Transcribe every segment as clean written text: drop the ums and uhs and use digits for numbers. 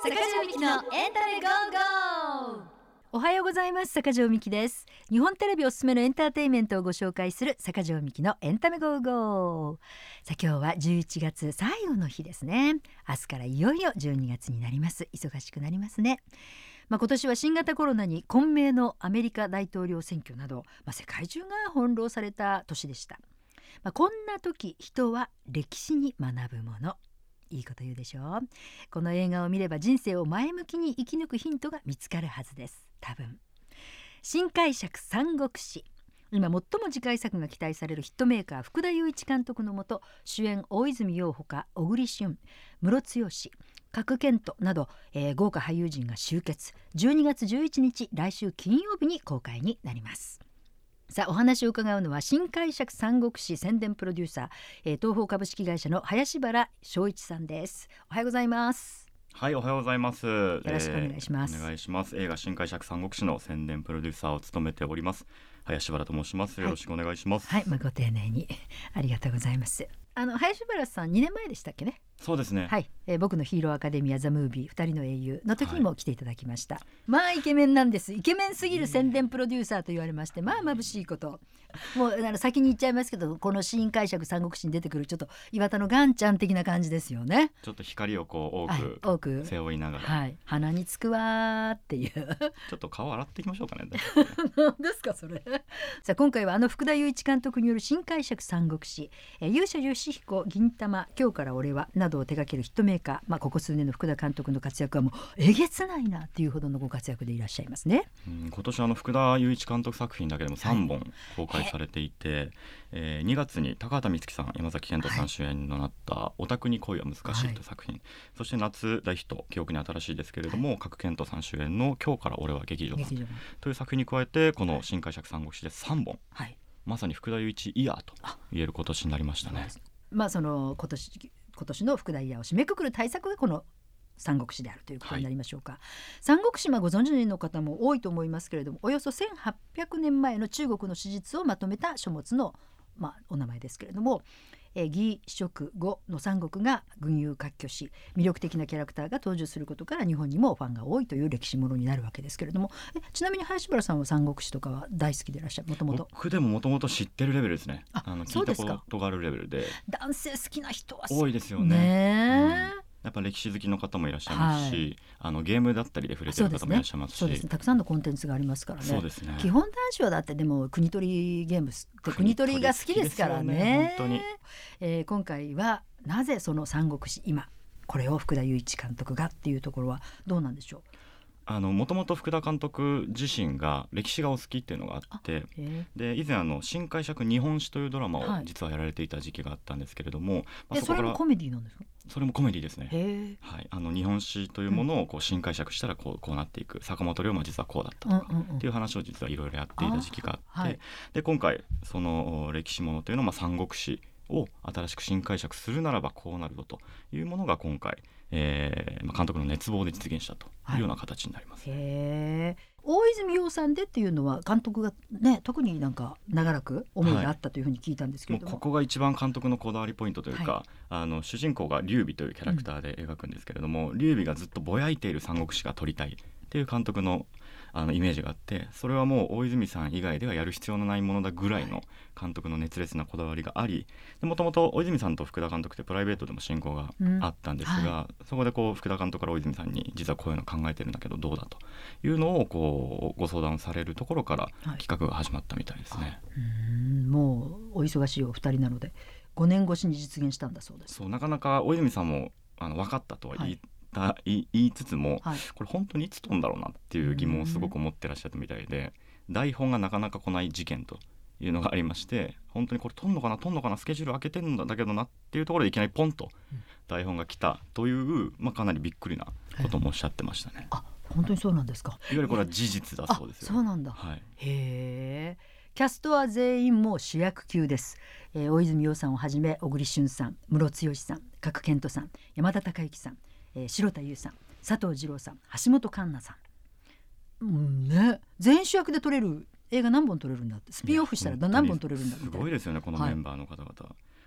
坂上美希のエンタメゴーゴー。 おはようございます。坂上美希です。日本テレビおすすめのエンターテインメントをご紹介する坂上美希のエンタメゴーゴー。さあ、今日は11月最後の日ですね。明日からいよいよ12月になります。忙しくなりますね。今年は新型コロナに混迷のアメリカ大統領選挙など、世界中が翻弄された年でした。こんな時、人は歴史に学ぶもの。いいこと言うでしょう。この映画を見れば人生を前向きに生き抜くヒントが見つかるはずです。多分。新解釈三国志。今最も次回作が期待されるヒットメーカー福田雄一監督のもと、主演大泉洋ほか小栗旬、ムロツヨシ、賀来賢人など、豪華俳優陣が集結。12月11日来週金曜日に公開になります。さあ、お話を伺うのは新解釈三国志宣伝プロデューサー、東宝株式会社の林原正一さんです。おはようございます。 はい、おはようございます。よろしくお願いします。 お願いします。映画新解釈三国志の宣伝プロデューサーを務めております林原と申します。よろしくお願いします。 はい、ご丁寧にありがとうございます。林原さん2年前でしたっけね。 そうですね。 はい、僕のヒーローアカデミアザムービー2人の英雄の時にも来ていただきました。イケメンなんです。イケメンすぎる宣伝プロデューサーと言われまして、眩しいこと。もう先に言っちゃいますけど、この新解釈三国志に出てくるちょっと岩田のガンちゃん的な感じですよね。 ちょっと光を多く背負いながら、 鼻につくわっていうちょっと顔洗っていきましょうかね。 何ですかそれ。さあ、今回は福田雄一監督による新解釈三国志、勇者ヨシヒコ、銀魂、今日から俺はなどを手掛けるヒットメーカー、ここ数年の福田監督の活躍はもうえげつないなっていうほどのご活躍でいらっしゃいますね。 今年福田雄一監督作品だけでも3本公開されていて、2月に高畑充希さん、山崎賢人さん主演のなったオタクに恋は難しいという作品、そして夏大ヒット、記憶に新しいですけれども、賀来賢人さん主演の今日から俺は劇場という作品に加えて、この新解釈三国志で3本、まさに福田雄一イヤーと言える今年になりましたね。 その今年の福田イヤーを締めくくる大作がこの三国志であるということになりましょうか。三国志、ご存知の方も多いと思いますけれども、およそ1800年前の中国の史実をまとめた書物の、お名前ですけれども、魏蜀呉の三国が群雄割拠し、魅力的なキャラクターが登場することから日本にもファンが多いという歴史ものになるわけですけれども、ちなみに林原さんは三国志とかは大好きでいらっしゃる？ 僕でももともと知ってるレベルですね。聞いたことがあるレベルで。 男性好きな人は多いですよね。やっぱ歴史好きの方もいらっしゃいますし、ゲームだったりで触れてる方もいらっしゃいますし、 そうですね、たくさんのコンテンツがありますからね。 そうですね。 基本男子はだってでも国取りゲームって国取りが好きですからね。 本当に、 今回はなぜその三国志、今これを福田雄一監督がっていうところはどうなんでしょう。 もともと福田監督自身が歴史がお好きっていうのがあって、で以前新解釈日本史というドラマを実はやられていた時期があったんですけれども、 それもコメディなんですか？ それもコメディですね。日本史というものを新解釈したらこうなっていく、坂本龍馬実はこうだったとかっていう話を実はいろいろやっていた時期があって、で今回その歴史ものというのを三国志を新しく新解釈するならばこうなるぞというものが今回、監督の熱望で実現したというような形になります。 大泉洋さんでっていうのは監督がね、特に長らく思いがあったというふうに聞いたんですけれども、 ここが一番監督のこだわりポイントというか、主人公が劉備というキャラクターで描くんですけれども、劉備がずっとぼやいている三国志が撮りたいっていう監督のイメージがあって、それはもう大泉さん以外ではやる必要のないものだぐらいの監督の熱烈なこだわりがあり、もともと大泉さんと福田監督ってプライベートでも親交があったんですが、そこで福田監督から大泉さんに実はこういうの考えてるんだけどどうだというのをご相談されるところから企画が始まったみたいですね。 もうお忙しいお二人なので5年越しに実現したんだそうです。 そう、なかなか大泉さんも分かったとは言いつつも、これ本当にいつ撮るんだろうなっていう疑問をすごく持ってらっしゃったみたいで、台本がなかなか来ない事件というのがありまして、本当にこれ撮んのかなスケジュール開けてるんだけどなっていうところでいきなりポンと台本が来たという、かなりびっくりなこともおっしゃってましたね。 本当にそうなんですか。 いわゆるこれは事実だそうですよ。 そうなんだ。へー。キャストは全員もう主役級です。大泉洋さんをはじめ小栗旬さん、ムロツヨシさん、賀来賢人さん、山田孝之さん、城田優さん、佐藤二朗さん、橋本環奈さん、全主役で撮れる映画何本撮れるんだって、スピンオフしたら何本撮れるんだみたいな。 すごいですよね、このメンバーの方々。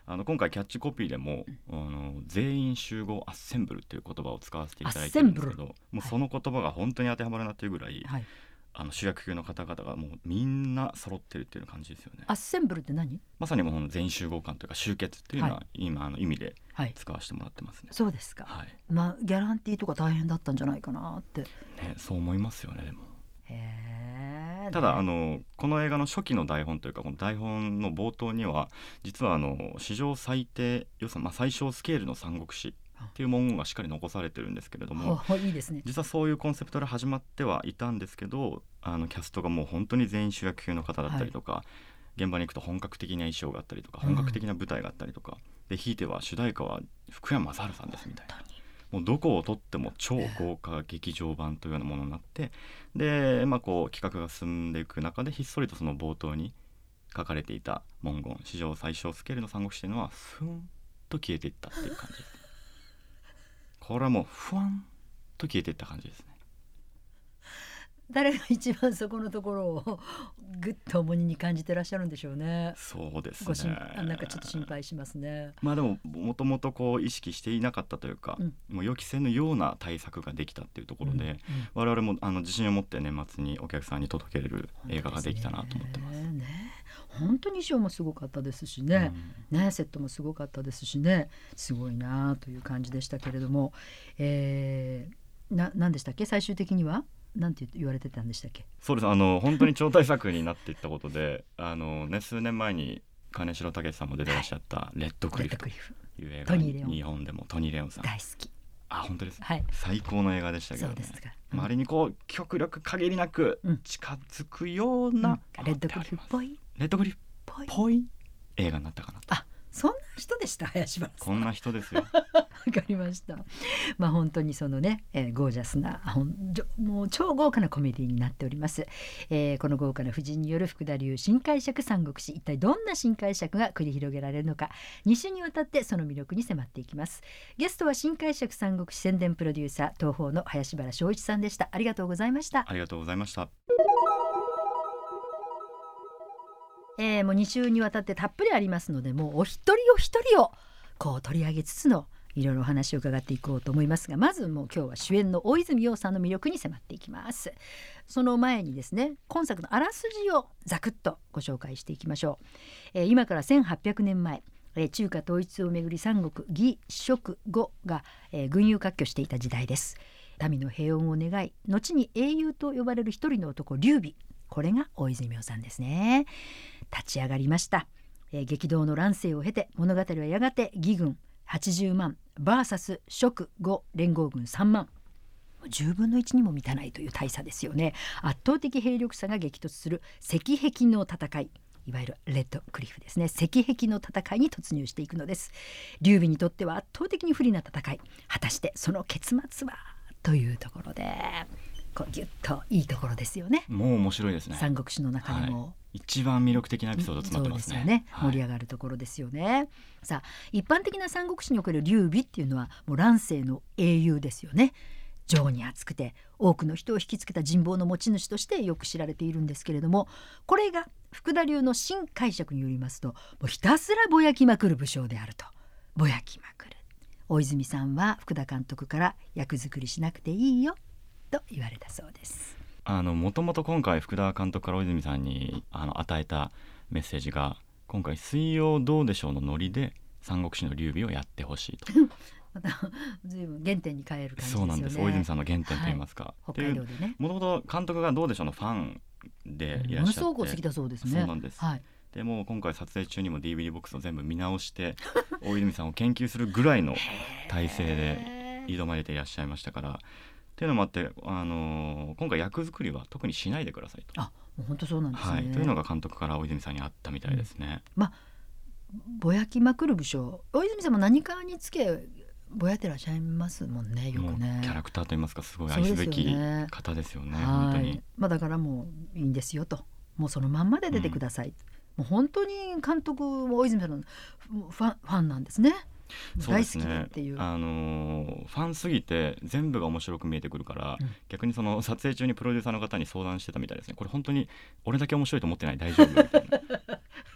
今回キャッチコピーでも全員集合アッセンブルっていう言葉を使わせていただいてるんですけど、もうその言葉が本当に当てはまるなっていうぐらい、はい、主役級の方々がもうみんな揃ってるっていう感じですよね。 アッセンブルって何？ まさにもう全員集合感というか集結っていうのは今意味で使わせてもらってますね。 そうですか、 はい、 ギャランティーとか大変だったんじゃないかなって、 ね、そう思いますよね。でもただこの映画の初期の台本というかこの台本の冒頭には実は史上最低予算、最小スケールの三国志っていう文言がしっかり残されてるんですけれども、 いいですね。 実はそういうコンセプトで始まってはいたんですけど、キャストがもう本当に全員主役級の方だったりとか、現場に行くと本格的な衣装があったりとか本格的な舞台があったりとか、でひいては主題歌は福山雅治さんですみたいな、もうどこを撮っても超豪華劇場版というようなものになって、で、こう企画が進んでいく中でひっそりとその冒頭に書かれていた文言、史上最小スケールの三国志というのはふんと消えていったっていう感じです。これはもうふわんと消えていった感じですね。 誰が一番そこのところをぐっと重荷に感じてらっしゃるんでしょうね。 そうですね。 なんかちょっと心配しますね。 でももともとこう意識していなかったというか、もう予期せぬような対策ができたっていうところで、我々も自信を持って年末にお客さんに届けれる映画ができたなと思ってます。 本当に衣装もすごかったですしね、セットもすごかったですしね、すごいなという感じでしたけれども、何でしたっけ、最終的にはなんて言われてたんでしたっけ。 そうです、本当に超大作になっていったことで数年前に金城武さんも出てらっしゃったレッドクリフという映画、日本でもトニー・レオンさん大好き。 本当ですか、 はい、 最高の映画でしたけどね。 そうですか、 あれにこう極力限りなく近づくような、 レッドクリフっぽいっぽい映画になったかなと。 そんな人でした、林原さん。 こんな人ですよ。 わかりました。本当にそのね、ゴージャスなもう超豪華なコメディになっております。この豪華な夫人による福田流新解釈三国志、一体どんな新解釈が繰り広げられるのか、2週にわたってその魅力に迫っていきます。ゲストは新解釈三国志宣伝プロデューサー東宝の林原正一さんでした。ありがとうございました。 ありがとうございました。 もう2週にわたってたっぷりありますので、もうお一人お一人をこう取り上げつつのいろいろお話を伺っていこうと思いますが、まずもう今日は主演の大泉洋さんの魅力に迫っていきます。その前にですね、今作のあらすじをざくっとご紹介していきましょう。今から1800年前、中華統一をめぐり三国魏蜀呉が、群雄割拠していた時代です。民の平穏を願い、後に英雄と呼ばれる一人の男劉備、これが大泉洋さんですね。立ち上がりました。激動の乱世を経て物語はやがて魏軍80万 VS 蜀呉連合軍3万、10分の1にも満たないという大差ですよね。圧倒的兵力差が激突する石壁の戦い、いわゆるレッドクリフですね。石壁の戦いに突入していくのです。劉備にとっては圧倒的に不利な戦い、果たしてその結末はというところで、ギュッといいところですよね。 もう面白いですね。 三国志の中でも、 一番魅力的なエピソード詰まってますね。 そうですよね、盛り上がるところですよね。さあ、一般的な三国志における劉備っていうのはもう乱世の英雄ですよね。情に厚くて多くの人を引きつけた人望の持ち主としてよく知られているんですけれども、これが福田流の新解釈によりますと、もうひたすらぼやきまくる武将であると。ぼやきまくる。大泉さんは福田監督から役作りしなくていいよと言われたそうです。 もともと今回福田監督から大泉さんに与えたメッセージが、今回水曜どうでしょうのノリで三国志の劉備をやってほしいと。 また随分原点に変える感じですよね。 そうなんです。大泉さんの原点といいますか、 北海道でね、 もともと監督がどうでしょうのファンでいらっしゃって、 ものすごく好きだそうですね。 そうなんです、でもう今回撮影中にも DVD ボックスを全部見直して大泉さんを研究するぐらいの体制で挑まれていらっしゃいましたから、っていうのもあって、今回役作りは特にしないでくださいと。 もう本当そうなんですね、 というのが監督から大泉さんにあったみたいですね。 ぼやきまくる武将、大泉さんも何かにつけぼやってらっしゃいますもんね。よくね、 キャラクターといいますか、すごい愛すべき方ですよね。本当に、 だからもういいんですよと、もうそのまんまで出てください、もう本当に監督は大泉さんのファンなんですね。大好きっていう、 ファンすぎて全部が面白く見えてくるから、逆にその撮影中にプロデューサーの方に相談してたみたいですね。これ本当に俺だけ面白いと思ってない、大丈夫みたいな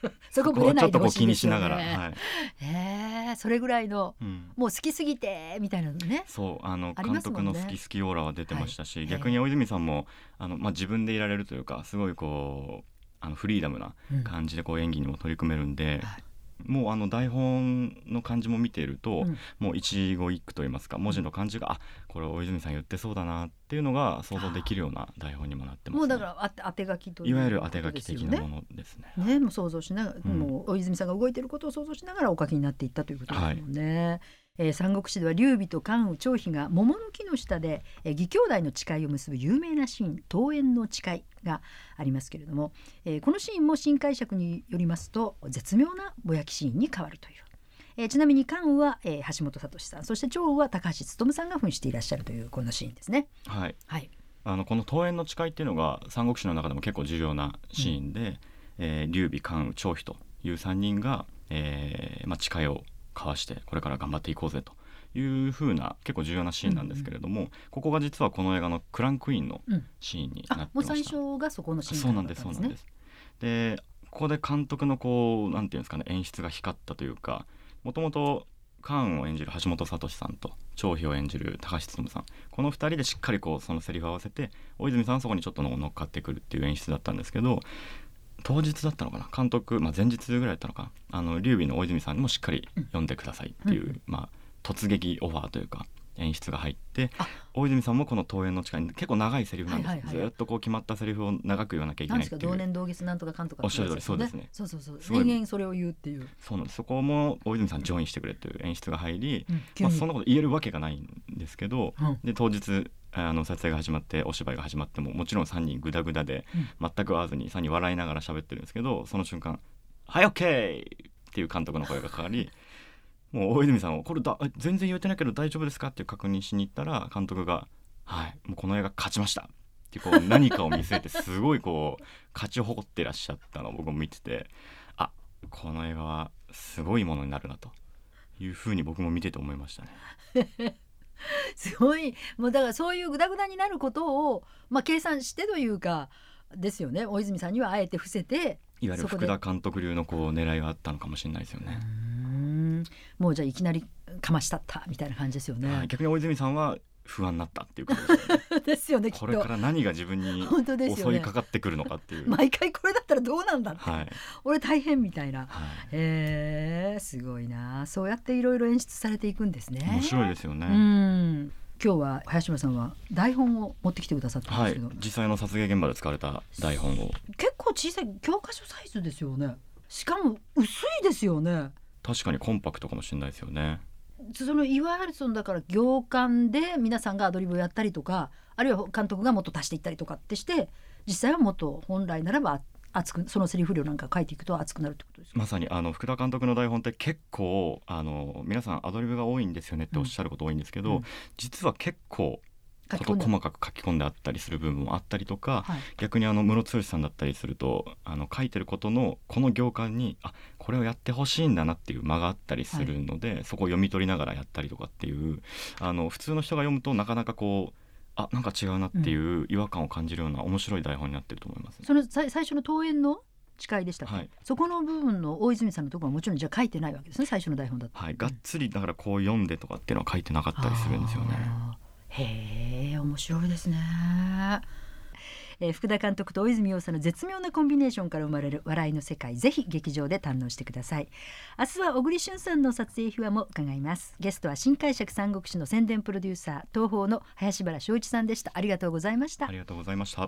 そこぶれないでほしいですよね。 ちょっとこう気にしながら、はい、 それぐらいの、 うん、 もう好きすぎてみたいなのね。 そうあり監ますもんね督の好き好きオーラは出てましたし、 はい逆に大泉さんも自分でいられるというか、すごいこうフリーダムな感じでこう演技にも取り組めるんで、 はいもう台本の感じも見ていると、 うんもう一語一句といいますか、文字の感じがこれ大泉さん言ってそうだなっていうのが想像できるような台本にもなってますね。 もうだから当て書きといういわゆる当て書きことですよ的なものですね。 ね、もう想像しながら、 うんもう大泉さんが動いていることを想像しながらお書きになっていったということですもんね。三国志では劉備と関羽張飛が桃の木の下で義兄弟の誓いを結ぶ有名なシーン、桃園の誓いがありますけれども、このシーンも新解釈によりますと絶妙なぼやきシーンに変わるという、ちなみに関羽は、橋本聡さん、そして張羽は高橋勉さんが扮していらっしゃるというこのシーンですね。 はい、 はい、 この桃園の誓いっていうのが三国志の中でも結構重要なシーンで、劉備関羽張飛という3人が、誓いを交わしてこれから頑張っていこうぜという風な結構重要なシーンなんですけれども、ここが実はこの映画のクランクインのシーンになってました。 もう最初がそこのシーンそうなんです、 だったんですね。 そうなんです。でここで監督のこうなんていうんですかね、演出が光ったというか、もともと関羽を演じる橋本聡さんと張飛を演じる高橋勉さん、この2人でしっかりこうそのセリフを合わせて、大泉さんはそこにちょっと乗っかってくるっていう演出だったんですけど、当日だったのかな、監督、前日ぐらいだったのかな、劉備の大泉さんにもしっかり読んでくださいっていう、突撃オファーというか演出が入って、大泉さんもこの桃園の誓いに結構長いセリフなんです、ずっとこう決まったセリフを長く言わなきゃいけないっていう。 同年同月なんとかかんとか、 おっしゃる通り、そうですね。 そう延々それを言うっていう。 そうなんです。そこも大泉さんジョインしてくれという演出が入り、そんなこと言えるわけがないんですけど、で当日撮影が始まってお芝居が始まっても、もちろん3人グダグダで全く会わずに3人笑いながら喋ってるんですけど、その瞬間はい OK っていう監督の声がかかり、もう大泉さんをこれ全然言えてないけど大丈夫ですかっていう確認しに行ったら、監督がもうこの映画勝ちましたってこう何かを見据えてすごいこう勝ち誇ってらっしゃったのを僕も見てて、この映画はすごいものになるなというふうに僕も見てて思いましたね。 すごい、もうだからそういうグダグダになることを、計算してというかですよね。大泉さんにはあえて伏せて、 いわゆる福田監督流のこう狙いがあったのかもしれないですよね。 もうじゃあいきなりかましたったみたいな感じですよね。 逆に大泉さんは不安になったっていうことですよね。 ですよね、きっとこれから何が自分に襲いかかってくるのかっていう、 毎回これだったらどうなんだって、俺大変みたいな、すごいな。そうやっていろいろ演出されていくんですね。 面白いですよね。 今日は林間さんは台本を持ってきてくださったんですけど、 実際の撮影現場で使われた台本を。 結構小さい教科書サイズですよね。しかも薄いですよね。 確かにコンパクトかもしれないですよね。 いわゆるだから行間で皆さんがアドリブをやったりとか、あるいは監督がもっと足していったりとかってして、実際はもっと本来ならば熱く、そのセリフ量なんか書いていくと熱くなるってことですか。まさに福田監督の台本って結構皆さんアドリブが多いんですよねっておっしゃること多いんですけど、実は結構細かく書き込んであったりする部分もあったりとか、逆に室剛さんだったりすると書いてることのこの行間にこれをやってほしいんだなっていう間があったりするので、そこを読み取りながらやったりとかっていう普通の人が読むとなかなかこうなんか違うなっていう違和感を感じるような面白い台本になってると思います、ね。 その最初の桃園の誓いでしたっけ、そこの部分の大泉さんのところはもちろんじゃあ書いてないわけですね、最初の台本だと。 がっつりだからこう読んでとかっていうのは書いてなかったりするんですよね。 へえ、面白いですね。福田監督と大泉洋さんの絶妙なコンビネーションから生まれる笑いの世界、ぜひ劇場で堪能してください。明日は小栗旬さんの撮影秘話も伺います。ゲストは新解釈三国志の宣伝プロデューサー、東宝の林原正一さんでした。ありがとうございました。 ありがとうございました。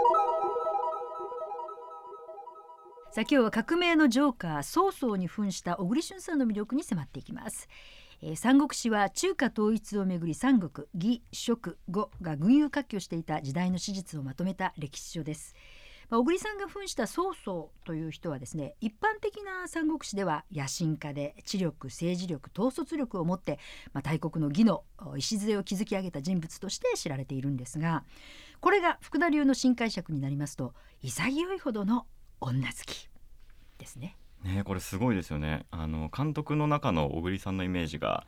さあ、今日は革命のジョーカー曹操に扮した小栗旬さんの魅力に迫っていきます。三国志は中華統一をめぐり三国魏蜀呉が群雄割拠していた時代の史実をまとめた歴史書です。小栗さんが扮した曹操という人はですね、一般的な三国志では野心家で知力、政治力、統率力を持って、大国の魏の礎を築き上げた人物として知られているんですが、これが福田流の新解釈になりますと潔いほどの女好きですね。 これすごいですよね。監督の中の小栗さんのイメージが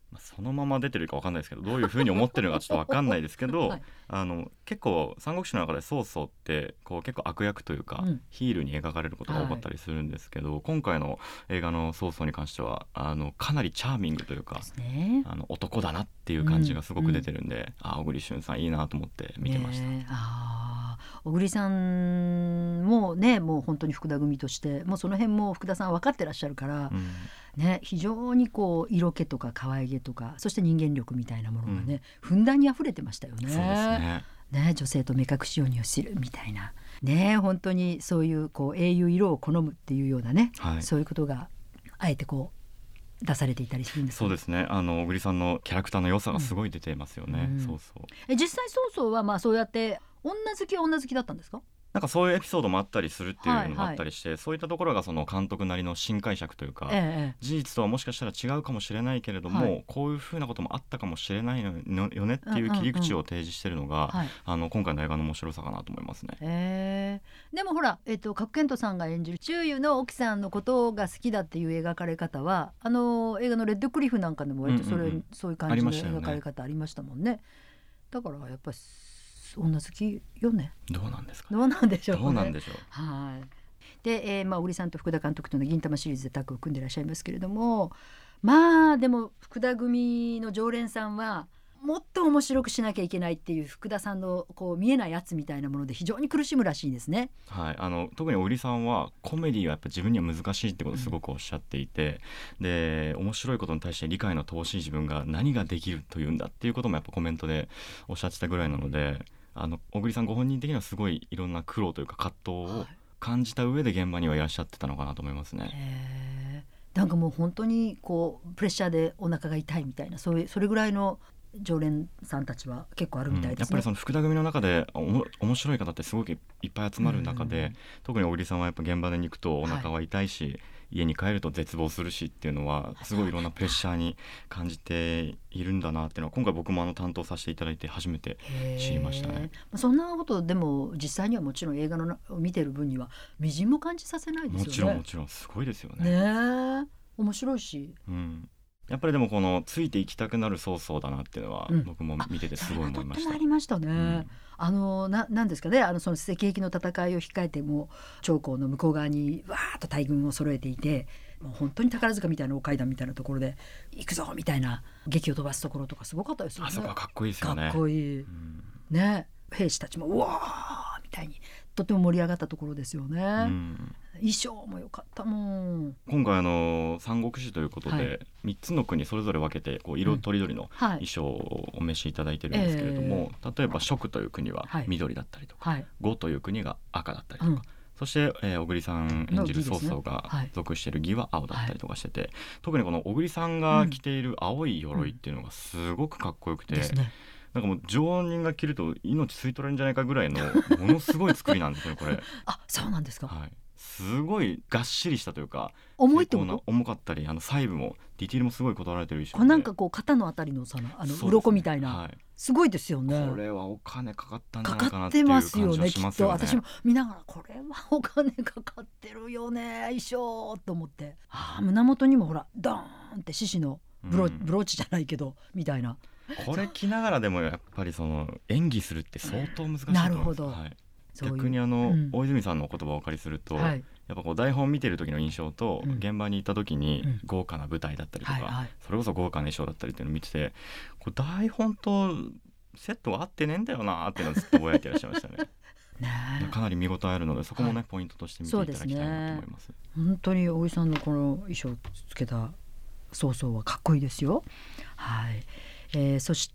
そのまま出てるか分かんないですけど、どういうふうに思ってるのかちょっと分かんないですけど、 はい、 結構三国志の中で曹操ってこう結構悪役というか、ヒールに描かれることが多かったりするんですけど、今回の映画の曹操に関してはかなりチャーミングというか、 ね、 男だなっていう感じがすごく出てるんで、小栗旬さんいいなと思って見てました。 小栗さんもね、もう本当に福田組としてもうその辺も福田さん分かってらっしゃるから、ね、非常にこう色気とか可愛げとか、そして人間力みたいなものがね、ふんだんに溢れてましたよね。 そうですね。 ね、女性と目隠し鬼を知るみたいなね、本当にそういうこう英雄色を好むっていうようなね、そういうことがあえてこう出されていたりするんですか。 そうですね。小栗さんのキャラクターの良さがすごい出てますよね。そうそう。 実際曹操はまあそうやって女好きは女好きだったんですか。 なんかそういうエピソードもあったりするっていうのもあったりして、そういったところがその監督なりの新解釈というか、事実とはもしかしたら違うかもしれないけれども、こういうふうなこともあったかもしれないのよねっていう切り口を提示しているのが、今回の映画の面白さかなと思いますね。 でもほら、賀来賢人さんが演じる周囲の奥さんのことが好きだっていう描かれ方は映画のレッドクリフなんかでも割とそういう感じの描かれ方ありましたもんね。だからやっぱり女好きよね。 どうなんですか。 どうなんでしょうね。 どうなんでしょう。 はい。で、小栗さんと福田監督との銀魂シリーズでタッグを組んでいらっしゃいますけれども、まあでも福田組の常連さんはもっと面白くしなきゃいけないっていう福田さんのこう見えないやつみたいなもので非常に苦しむらしいですね。 はい、特に小栗さんはコメディはやっぱ自分には難しいってことをすごくおっしゃっていて、で面白いことに対して理解の乏しい自分が何ができるというんだっていうこともやっぱコメントでおっしゃってたぐらいなので、小栗さんご本人的にはすごいいろんな苦労というか葛藤を感じた上で現場にはいらっしゃってたのかなと思いますね。 なんかもう本当にこうプレッシャーでお腹が痛いみたいな、それぐらいの常連さんたちは結構あるみたいですね。 やっぱりその福田組の中で面白い方ってすごくいっぱい集まる中で、特に小栗さんはやっぱ現場で行くとお腹は痛いし、家に帰ると絶望するしっていうのはすごいいろんなプレッシャーに感じているんだなっていうのは今回僕も担当させていただいて初めて知りましたね。 そんなことでも実際にはもちろん映画のを見てる分にはみじんも感じさせないですよね。 もちろんすごいですよね。 面白いし、 やっぱりでもこのついていきたくなる曹操だなっていうのは僕も見ててすごい思いました。 とってもありましたね。なんですかね、その赤壁の戦いを控えても長江の向こう側にわーっと大軍を揃えていて、もう本当に宝塚みたいな大階段みたいなところで行くぞみたいな劇を飛ばすところとかすごかったですよね。 あそこはかっこいいですよね。 かっこいい、ね、兵士たちもうわーみたいにとても盛り上がったところですよね。衣装も良かったもん。 今回三国志ということで、3つの国それぞれ分けてこう色とりどりの衣装をお召しいただいてるんですけれども、例えば蜀という国は緑だったりとか、呉という国が赤だったりとか、そして、小栗さん演じる曹操が属している義は青だったりとかしてて、特にこの小栗さんが着ている青い鎧っていうのがすごくかっこよくて、なんかもう常人が着ると命吸い取られるんじゃないかぐらいのものすごい作りなんですよねこれ。 そうなんですか。 すごいがっしりしたというか、 重いってこと？ 重かったり細部もディティールもすごいこだわられてる衣装で、 なんかこう肩のあたりの鱗みたいな、すごいですよね。 これはお金かかったんじゃないかなっていうかか感じはしますよね。 きっと私も見ながらこれはお金かかってるよね衣装と思って、胸元にもほらドーンって獅子のブローチじゃないけどみたいな、 これ着ながらでもやっぱりその演技するって相当難しいと思います。 なるほど。 逆に大泉さんのお言葉をお借りすると、やっぱこう台本を見てる時の印象と現場に行った時に豪華な舞台だったりとか、それこそ豪華な衣装だったりっていうのを見てて、こう台本とセットが合ってねえんだよなっていうのをずっとぼやいていらっしゃいましたね。かなり見応えあるので、そこもね、ポイントとして見ていただきたいなと思います。 本当に大井さんのこの衣装をつけた曹操はかっこいいですよ。そして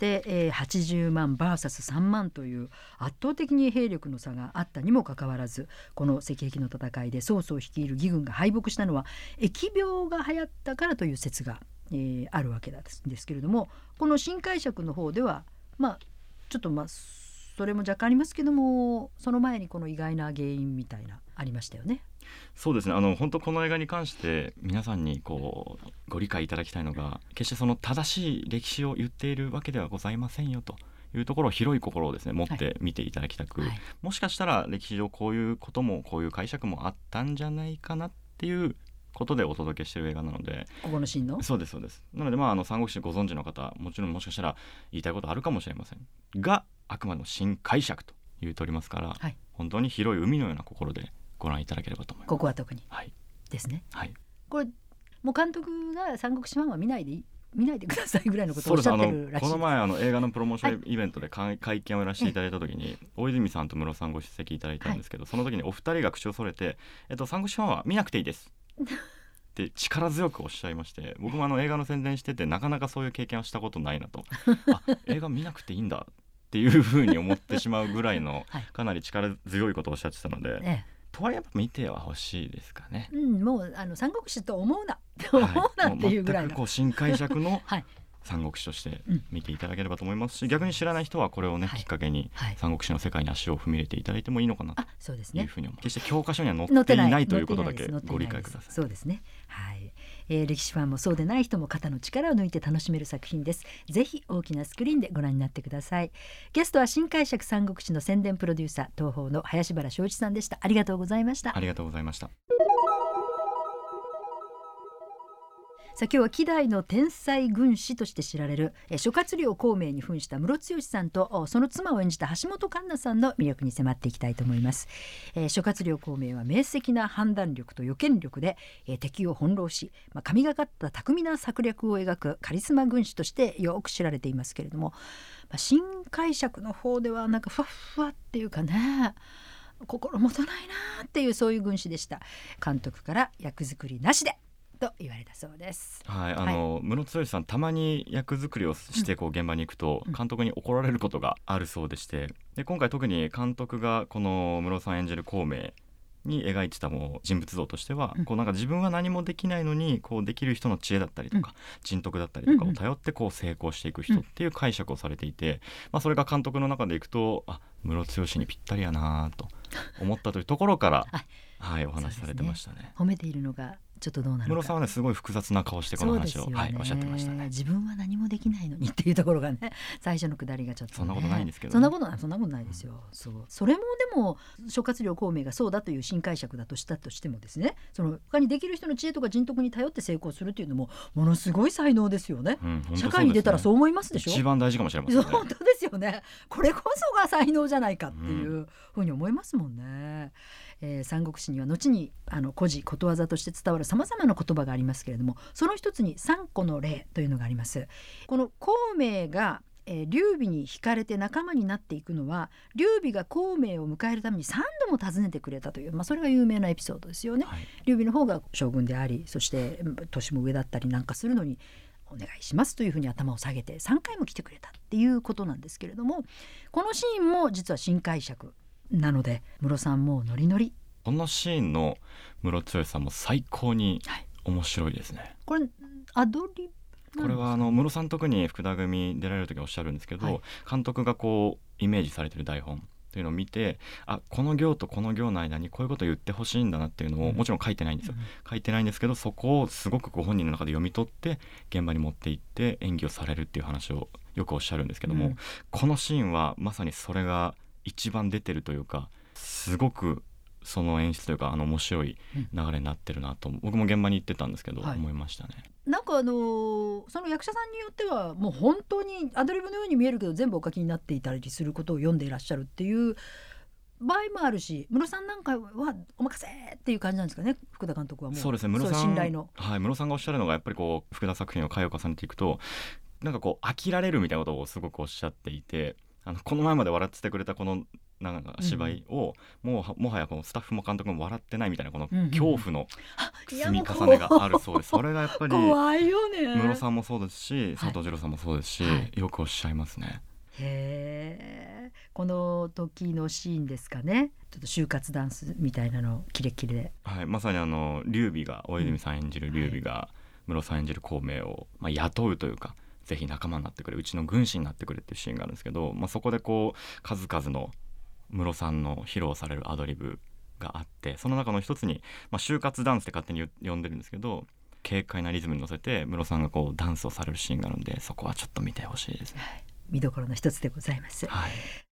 、80万 vs3 万という圧倒的に兵力の差があったにもかかわらず、この赤壁の戦いで曹操率いる義軍が敗北したのは疫病が流行ったからという説が、あるわけなんですけれども、この新解釈の方ではちょっとそれも若干ありますけども、その前にこの意外な原因みたいなありましたよね。 そうですね、本当この映画に関して皆さんにこうご理解いただきたいのが、決してその正しい歴史を言っているわけではございませんよというところを、広い心をですね持って見ていただきたく、もしかしたら歴史上こういうこともこういう解釈もあったんじゃないかなっていうことでお届けしている映画なので。 ここのシーンのそうですそうです。なので三国志ご存知の方もちろんもしかしたら言いたいことあるかもしれませんが、あくまでも新解釈と言うとおりますから、 はい、 本当に広い海のような心でご覧いただければと思います。 ここは特に、 はい、 ですね。 はい、 これもう監督が三国志ファンは見ないでくださいぐらいのことをおっしゃってるらしいです。 この前映画のプロモーションイベントで会見をやらせていただいた時に、大泉さんとムロさんご出席いただいたんですけど、その時にお二人が口を揃えて、三国志ファンは見なくていいですって力強くおっしゃいまして、僕も映画の宣伝しててなかなかそういう経験はしたことないなと映画見なくていいんだっていうふうに思ってしまうぐらいのかなり力強いことをおっしゃってたので、とはいえやっぱ見てはほしいですかね。 もう三国志と思うなっていうぐらいの、 全く新解釈の三国志として見ていただければと思いますし、逆に知らない人はこれをね、きっかけに三国志の世界に足を踏み入れていただいてもいいのかなというふうに思います。決して教科書には載っていないということだけご理解ください。 そうですね、はい。歴史ファンもそうでない人も肩の力を抜いて楽しめる作品です。ぜひ大きなスクリーンでご覧になってください。ゲストは新解釈三国志の宣伝プロデューサー、東宝の林原正一さんでした。ありがとうございました。 ありがとうございました。 さあ、今日は希代の天才軍師として知られる諸葛亮孔明に扮したムロツヨシさんとその妻を演じた橋本環奈さんの魅力に迫っていきたいと思います。諸葛亮孔明は明晰な判断力と予見力で敵を翻弄し、神がかった巧みな策略を描くカリスマ軍師としてよく知られていますけれども、新解釈の方ではなんかふわっふわっていうかね、心もとないなっていうそういう軍師でした。監督から役作りなしでと言われたそうです。 ムロツヨシさんたまに役作りをして現場に行くと監督に怒られることがあるそうでして、で今回特に監督がこのムロさん演じる孔明に描いてた人物像としては、なんか自分は何もできないのにできる人の知恵だったりとか、人徳だったりとかを頼って成功していく人っていう解釈をされていて、それが監督の中でいくとムロツヨシにぴったりやなと思ったというところからお話しされてましたね。 褒めているのがちょっとどうなのか。 ムロさんはね、すごい複雑な顔してこの話を、おっしゃってましたね。 自分は何もできないのにっていうところがね、最初のくだりがちょっと、 そんなことないんですけど、 そんなことないですよ。それもでも諸葛亮孔明がそうだという新解釈だとしたとしてもですね、その他にできる人の知恵とか人徳に頼って成功するというのもものすごい才能ですよね。社会に出たらそう思いますでしょ。 一番大事かもしれませんね。 本当ですよね。これこそが才能じゃないかっていうふうに思いますもんね。三国志には後に故事ことわざとして伝わるさまざまな言葉がありますけれども、その一つに三個の例というのがあります。この孔明が劉備に惹かれて仲間になっていくのは、劉備が孔明を迎えるために3度も訪ねてくれたという、それが有名なエピソードですよね。劉備の方が将軍であり、そして年も上だったりなんかするのにお願いしますというふうに頭を下げて3回も来てくれたっていうことなんですけれども、このシーンも実は新解釈なので、ムロさんもノリノリ。 このシーンのムロツヨシさんも最高に面白いですね。 これアドリブ、 これはムロさん特に福田組出られる時におっしゃるんですけど、監督がイメージされている台本というのを見て、この行とこの行の間にこういうことを言ってほしいんだなっていうのを、もちろん書いてないんですよ。書いてないんですけど、そこをすごくご本人の中で読み取って現場に持って行って演技をされるっていう話をよくおっしゃるんですけども、このシーンはまさにそれが一番出てるというか、すごくその演出というか面白い流れになってるなと、僕も現場に行ってたんですけど、思いましたね。 なんかその役者さんによってはもう本当にアドリブのように見えるけど全部お書きになっていたりすることを読んでいらっしゃるっていう場合もあるし、ムロさんなんかはお任せっていう感じなんですかね。福田監督はもうそうですね、ムロさん、 信頼の、 ムロさんがおっしゃるのがやっぱり福田作品を回を重ねていくと、なんか飽きられるみたいなことをすごくおっしゃっていて、この前まで笑っててくれたこのなんか芝居を、もはやスタッフも監督も笑ってないみたいなこの恐怖の積み重ねがあるそうです。それがやっぱり怖いよね。 ムロさんもそうですし、佐藤二朗さんもそうですし、よくおっしゃいますね。 この時のシーンですかね、ちょっと就活ダンスみたいなのキレッキレで、 まさに劉備が、大泉さん演じる劉備がムロさん演じる孔明を、雇うというか、ぜひ仲間になってくれ、うちの軍師になってくれっていうシーンがあるんですけど、そこで数々のムロさんの披露されるアドリブがあって、その中の一つに、就活ダンスって勝手に呼んでるんですけど、軽快なリズムに乗せてムロさんがダンスをされるシーンがあるんで、そこはちょっと見てほしいですね。 見どころの一つでございます。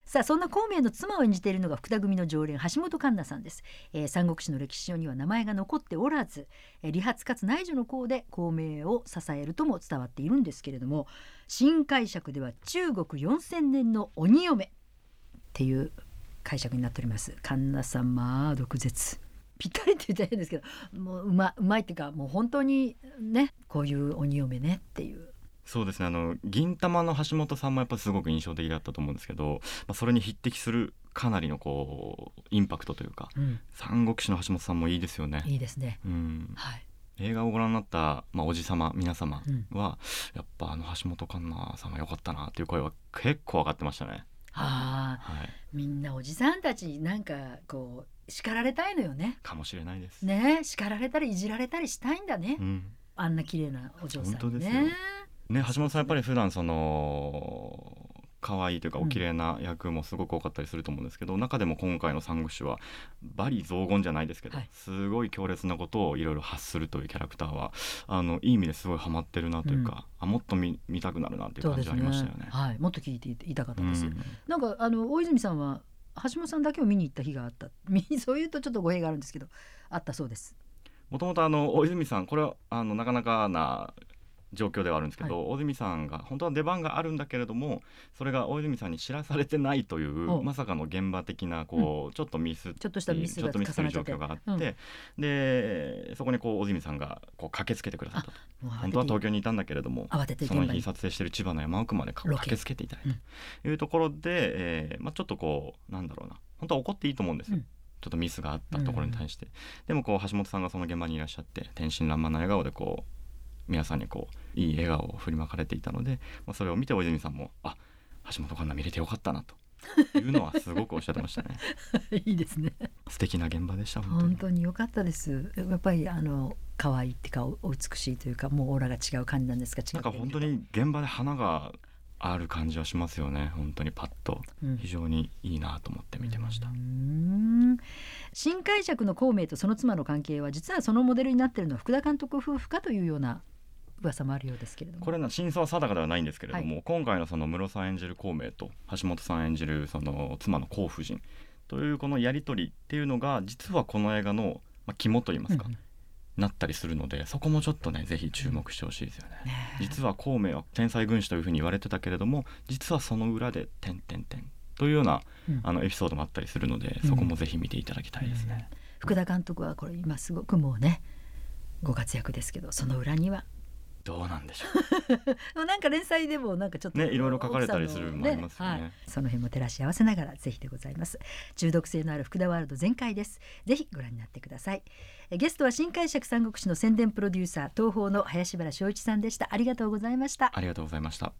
さあそんな孔明の妻を演じているのが福田組の常連橋本環奈さんです。三国志の歴史書には名前が残っておらず、理髪かつ内助の功で孔明を支えるとも伝わっているんですけれども、新解釈では中国4000年の鬼嫁っていう解釈になっております。環奈さんまあ毒舌、ぴったりって言ったら変ですけど、もううまいっていうか、もう本当にね、こういう鬼嫁ねっていう。 そうですね、銀魂の橋本さんもやっぱすごく印象的だったと思うんですけど、それに匹敵するかなりのこうインパクトというか、三国志の橋本さんもいいですよね。 いいですね、 はい、映画をご覧になった、おじさま皆様は、やっぱ橋本環奈さんは良かったなっていう声は結構上がってましたね。 はい、みんなおじさんたちなんかこう叱られたいのよね。 かもしれないですね。叱られたりいじられたりしたいんだね、あんな綺麗なお嬢さんにね。 本当ですよね。橋本さんやっぱり普段可愛いというかお綺麗な役もすごく多かったりすると思うんですけど、中でも今回の三国志は罵詈雑言じゃないですけど、すごい強烈なことをいろいろ発するというキャラクターはいい意味ですごいハマってるなというか、もっと 見たくなるなという感じありましたよね。 はい、もっと聞いていたかったです、なんか大泉さんは橋本さんだけを見に行った日があった、そういうとちょっと語弊があるんですけどあったそうです。 もともと大泉さん、これはなかなかな状況ではあるんですけど、大泉さんが本当は出番があるんだけれども、それが大泉さんに知らされてないというまさかの現場的なちょっとミス、 ちょっとしたミスが重なっちゃって、 状況があって、でそこに大泉さんが駆けつけてくださったと。本当は東京にいたんだけれども、その日撮影している千葉の山奥まで駆けつけていただいたというところで、ちょっとなんだろうな、本当は怒っていいと思うんですよ、ちょっとミスがあったところに対して。でも橋本さんがその現場にいらっしゃって、天真爛漫な笑顔で皆さんにいい笑顔を振りまかれていたので、それを見て大泉さんも橋本環奈見れてよかったなというのはすごくおっしゃってましたね。 いいですね。 素敵な現場でした。 本当に良かったです。やっぱり可愛いっていうかお美しいというか、もうオーラが違う感じなんですか。 なんか本当に現場で花がある感じはしますよね。本当にパッと、非常にいいなと思って見てました。 新解釈の孔明とその妻の関係は、実はそのモデルになっているのは福田監督夫婦かというような噂もあるようですけれども、 これ真相は定かではないんですけれども、今回のそのムロさん演じる孔明と橋本さん演じるその妻の孔夫人というこのやり取りっていうのが、実はこの映画の肝といいますか、なったりするので、そこもちょっとねぜひ注目してほしいですよね。実は孔明は天才軍師というふうに言われてたけれども、実はその裏でというような、エピソードもあったりするので、そこもぜひ見ていただきたいですね。 福田監督はこれ今すごくもうねご活躍ですけど、その裏にはどうなんでしょうなんか連載でもなんかちょっといろいろ書かれたりするもありますよね。 その辺も照らし合わせながらぜひでございます。中毒性のある福田ワールド全開です。ぜひご覧になってください。ゲストは新解釈三国志の宣伝プロデューサー、東宝の林原正一さんでした。ありがとうございました。 ありがとうございました。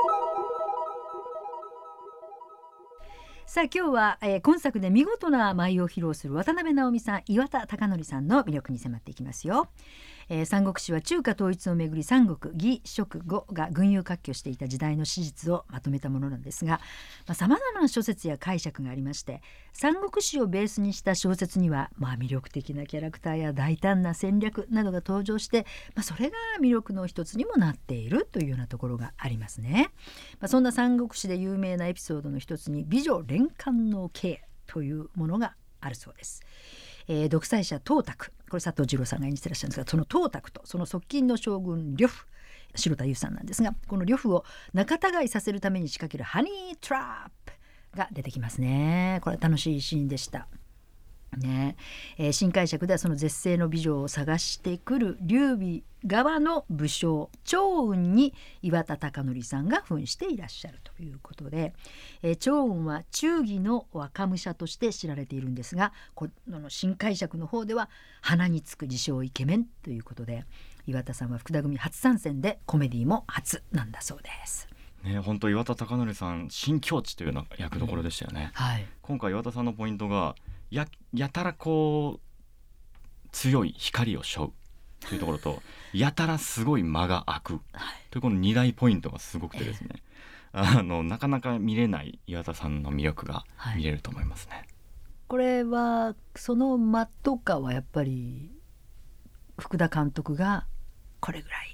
さあ今日は、今作で見事な舞を披露する渡辺直美さん、岩田貴則さんの魅力に迫っていきますよ。三国志は中華統一をめぐり三国魏蜀呉が群雄割拠していた時代の史実をまとめたものなんですが、さまざまな諸説や解釈がありまして、三国志をベースにした小説には、魅力的なキャラクターや大胆な戦略などが登場して、それが魅力の一つにもなっているというようなところがありますね。そんな三国志で有名なエピソードの一つに美女連環の計というものがあるそうです。独裁者董卓、これ佐藤二郎さんが演じてらっしゃるんですが、その董卓とその側近の将軍呂布、城田優さんなんですが、この呂布を仲違いさせるために仕掛けるハニートラップが出てきますね。これ楽しいシーンでしたね。新解釈ではその絶世の美女を探してくる劉備側の武将趙雲に岩田貴則さんが扮していらっしゃるということで、趙雲は忠義の若武者として知られているんですが、この新解釈の方では鼻につく自称イケメンということで、岩田さんは福田組初参戦でコメディも初なんだそうです。 本当岩田貴則さん新境地というような役どころでしたよね。今回岩田さんのポイントがやたら強い光を背負うというところとやたらすごい間が空くというこの2大ポイントがすごくてですね、なかなか見れない岩田さんの魅力が見れると思いますね。 これはその間とかはやっぱり福田監督がこれぐらい開け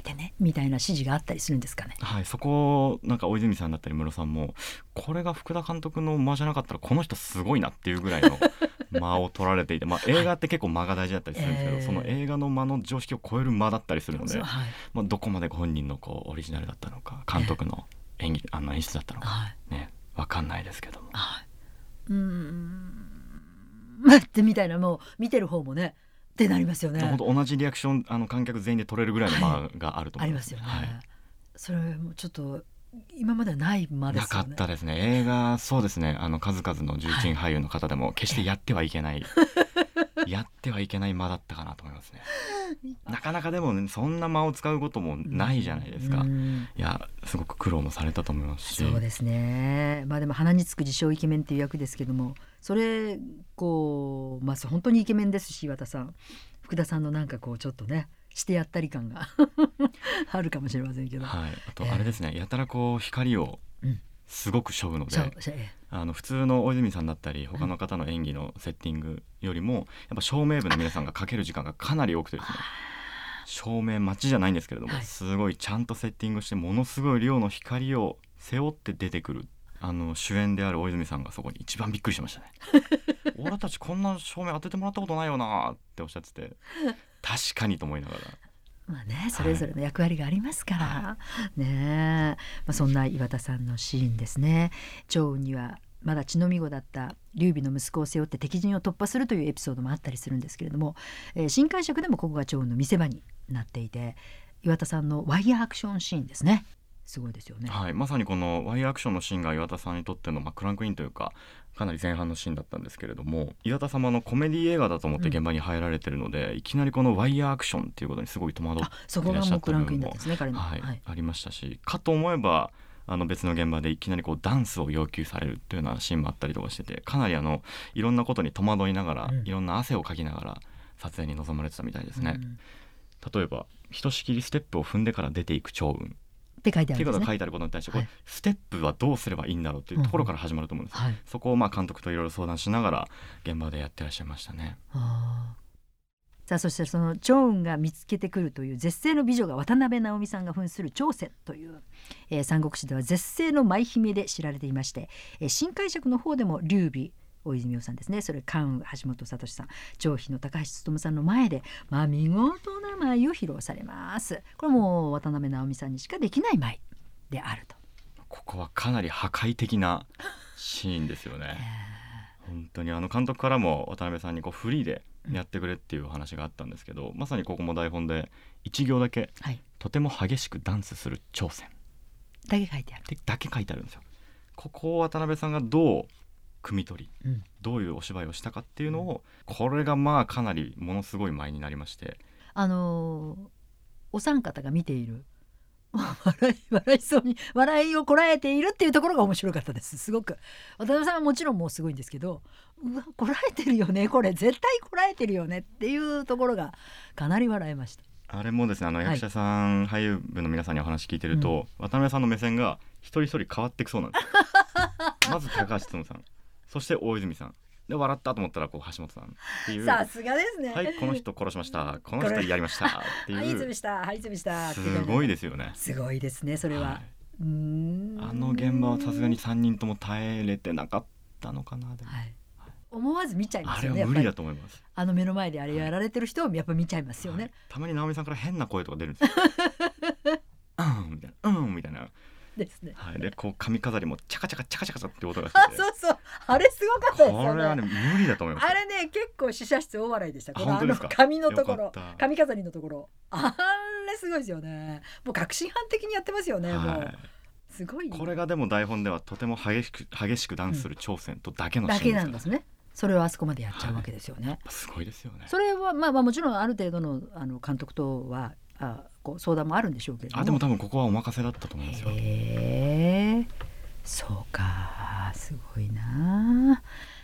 てねみたいな指示があったりするんですかね。 はい、そこなんか大泉さんだったりムロさんもこれが福田監督の間じゃなかったらこの人すごいなっていうぐらいの間を取られていて、映画って結構間が大事だったりするんですけど、その映画の間の常識を超える間だったりするので、どこまで本人のオリジナルだったのか監督の演出だったのか、ね、分かんないですけども、 待ってみたいな、もう見てる方もねってなりますよね。 本当同じリアクション観客全員で取れるぐらいの間があると思います、 ありますよね、それもちょっと今まではない間ですよね。 なかったですね。映画そうですね、数々の重鎮俳優の方でも決してやってはいけないやってはいけない間だったかなと思いますね。なかなかでも、ね、そんな間を使うこともないじゃないですか。いやすごく苦労もされたと思いますし。 そうですね。でも鼻につく自称イケメンっていう役ですけども、それ本当にイケメンですし、岩田さん福田さんのなんかちょっとねしてやったり感があるかもしれませんけど、 あとあれですね、やたら光をすごく背負うので、普通の大泉さんだったり他の方の演技のセッティングよりもやっぱ照明部の皆さんがかける時間がかなり多くてですね、照明待ちじゃないんですけれども、すごいちゃんとセッティングしてものすごい量の光を背負って出てくる主演である大泉さんがそこに一番びっくりしましたね俺たちこんな照明当ててもらったことないよなっておっしゃってて、確かにと思いながらそれぞれの役割がありますから、ねそんな岩田さんのシーンですね。趙雲にはまだ血のみ子だった劉備の息子を背負って敵陣を突破するというエピソードもあったりするんですけれども、新解釈でもここが趙雲の見せ場になっていて、岩田さんのワイヤーアクションシーンですね、すごいですよね。 まさにこのワイヤーアクションのシーンが岩田さんにとっての、クランクインというかかなり前半のシーンだったんですけれども、岩田様のコメディ映画だと思って現場に入られてるので、いきなりこのワイヤーアクションっていうことにすごい戸惑っていらっしゃった部分も、 そこがもうクランクインだったんですね、彼の、 ありましたし、かと思えば別の現場でいきなりダンスを要求されるっていうようなシーンもあったりとかしてて、かなりいろんなことに戸惑いながら、いろんな汗をかきながら撮影に臨まれてたみたいですね。例えばひとしきりステップを踏んでから出ていく趙雲って書いてあるんですね。 っていうことが書いてあることに対して、これステップはどうすればいいんだろうっていうところから始まると思うんです、そこを監督といろいろ相談しながら現場でやってらっしゃいましたね。 さあ、そしてその趙雲が見つけてくるという絶世の美女が渡辺直美さんが扮する趙仙という、三国志では絶世の舞姫で知られていまして、新解釈の方でも劉備大泉洋さんですね、それ関羽橋本聡さん、張飛の高橋勉さんの前で、見事な舞を披露されます。これも渡辺直美さんにしかできない舞であると。 ここはかなり破壊的なシーンですよね本当に監督からも渡辺さんにフリーでやってくれっていう話があったんですけど、まさにここも台本で1行だけ、とても激しくダンスする挑戦だけ書いてあるだけ書いてあるんですよ。ここを渡辺さんがどう汲み取り、どういうお芝居をしたかっていうのを、これがかなりものすごい舞になりまして、 お三方が見ている笑いそうに笑いをこらえているっていうところが面白かったです。すごく渡辺さんはもちろんもうすごいんですけど、こらえてるよね、これ絶対こらえてるよねっていうところがかなり笑えました。 あれもですね、役者さん、俳優部の皆さんにお話聞いてると、渡辺さんの目線が一人一人変わっていくそうなんですまず高橋勉さん、そして大泉さんで、笑ったと思ったら橋本さんっていう、 さすがですね、 この人殺しました、この人やりましたっていう、すごいですよね。 すごいですね、それは、 あの現場はさすがに3人とも耐えれてなかったのかな。でも、 思わず見ちゃいますよね。 あれは無理だと思います。 目の前であれやられてる人はやっぱ見ちゃいますよね、 たまに直美さんから変な声とか出るんですよみたいなみたいなですね。 で髪飾りもチャカチャカチャカチャカって音がしてて、 そうあれすごかったですよね。 これはね無理だと思います。 あれね結構試写室大笑いでした。 本当ですか。 髪のところ、髪飾りのところ、あれすごいですよね。もう確信犯的にやってますよね、もうすごい。 これがでも台本ではとても激しくダンスする挑戦とだけのシーンだけなんですね。それをあそこまでやっちゃうわけですよね、 すごいですよね。 それはもちろんある程度の監督とは相談もあるんでしょうけれども、 でも多分ここはお任せだったと思いますよ。 そうか、すごいな。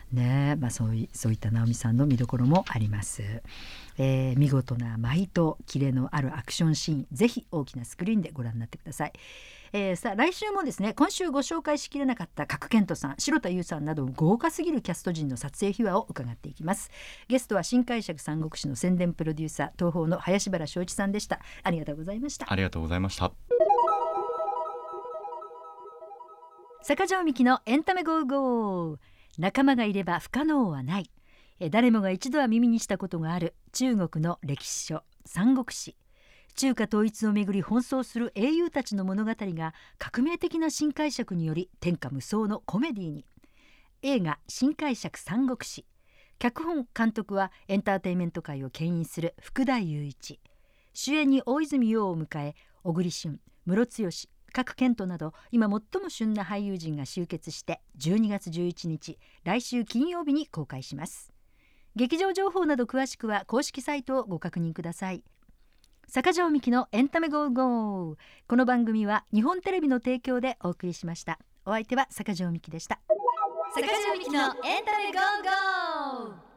ね、そういった直美さんの見どころもあります。見事な舞とキレのあるアクションシーン、ぜひ大きなスクリーンでご覧になってください。さあ来週もですね、今週ご紹介しきれなかった賀来賢人さん、城田優さんなど豪華すぎるキャスト陣の撮影秘話を伺っていきます。ゲストは新解釈三国志の宣伝プロデューサー、東宝の林原正一さんでした。ありがとうございました。 ありがとうございました。 坂上美希のエンタメゴーゴー。仲間がいれば不可能はない。誰もが一度は耳にしたことがある中国の歴史書三国志。中華統一をめぐり奔走する英雄たちの物語が革命的な新解釈により天下無双のコメディに。映画新解釈三国志。脚本監督はエンターテインメント界を牽引する福田雄一。主演に大泉洋を迎え、小栗旬、ムロツヨシ、賀来賢人など今最も旬な俳優陣が集結して12月11日来週金曜日に公開します。劇場情報など詳しくは公式サイトをご確認ください。坂上美希のエンタメゴーゴー。この番組は日本テレビの提供でお送りしました。お相手は坂上美希でした。 坂上美希のエンタメゴーゴー。